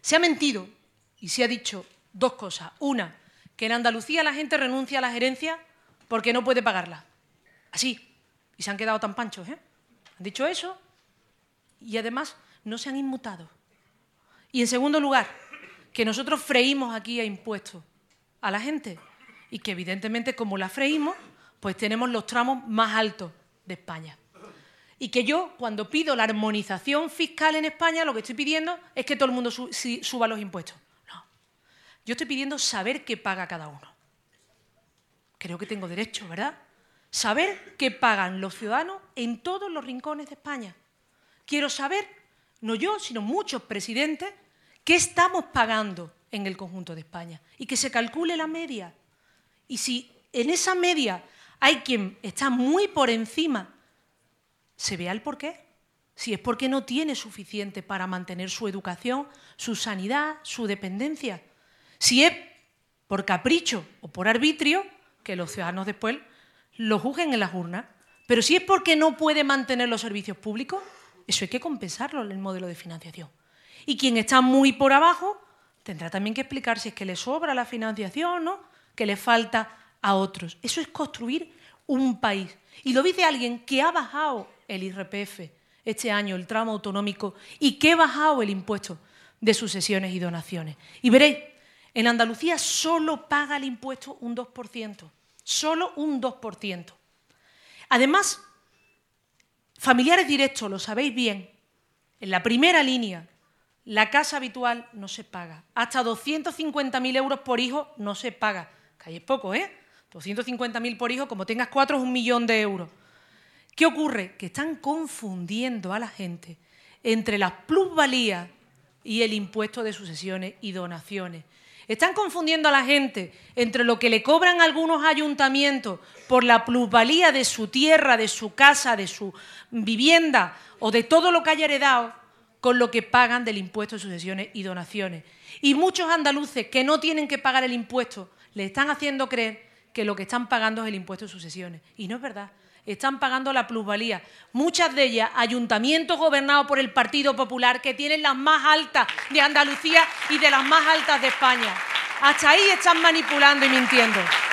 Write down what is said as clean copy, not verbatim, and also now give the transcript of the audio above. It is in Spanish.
Se ha mentido y se ha dicho dos cosas. Una, que en Andalucía la gente renuncia a las herencias porque no puede pagarlas. Así. Y se han quedado tan panchos, ¿eh? Han dicho eso y además no se han inmutado. Y en segundo lugar, que nosotros freímos aquí a impuestos a la gente y que evidentemente como la freímos, pues tenemos los tramos más altos de España. Y que yo, cuando pido la armonización fiscal en España, lo que estoy pidiendo es que todo el mundo suba los impuestos. No. Yo estoy pidiendo saber qué paga cada uno. Creo que tengo derecho, ¿verdad? Saber qué pagan los ciudadanos en todos los rincones de España. Quiero saber, no yo, sino muchos presidentes, qué estamos pagando en el conjunto de España y que se calcule la media. Y si en esa media hay quien está muy por encima, se vea el porqué. Si es porque no tiene suficiente para mantener su educación, su sanidad, su dependencia. Si es por capricho o por arbitrio, que los ciudadanos después lo juzguen en las urnas. Pero si es porque no puede mantener los servicios públicos, eso hay que compensarlo en el modelo de financiación. Y quien está muy por abajo tendrá también que explicar si es que le sobra la financiación, ¿no? Que le falta a otros. Eso es construir un país. Y lo dice alguien que ha bajado el IRPF este año, el tramo autonómico, y que ha bajado el impuesto de sucesiones y donaciones. Y veréis, en Andalucía solo paga el impuesto un 2%. Solo un 2%. Además, familiares directos, lo sabéis bien, en la primera línea, la casa habitual no se paga. Hasta 250.000 euros por hijo no se paga. Que ahí es poco, ¿eh? 250.000 por hijo, como tengas 4 es 1 millón de euros. ¿Qué ocurre? Que están confundiendo a la gente entre las plusvalías y el impuesto de sucesiones y donaciones. Están confundiendo a la gente entre lo que le cobran algunos ayuntamientos por la plusvalía de su tierra, de su casa, de su vivienda o de todo lo que haya heredado con lo que pagan del impuesto de sucesiones y donaciones. Y muchos andaluces que no tienen que pagar el impuesto le están haciendo creer que lo que están pagando es el impuesto de sucesiones. Y no es verdad. Están pagando la plusvalía. Muchas de ellas, ayuntamientos gobernados por el Partido Popular, que tienen las más altas de Andalucía y de las más altas de España. Hasta ahí están manipulando y mintiendo.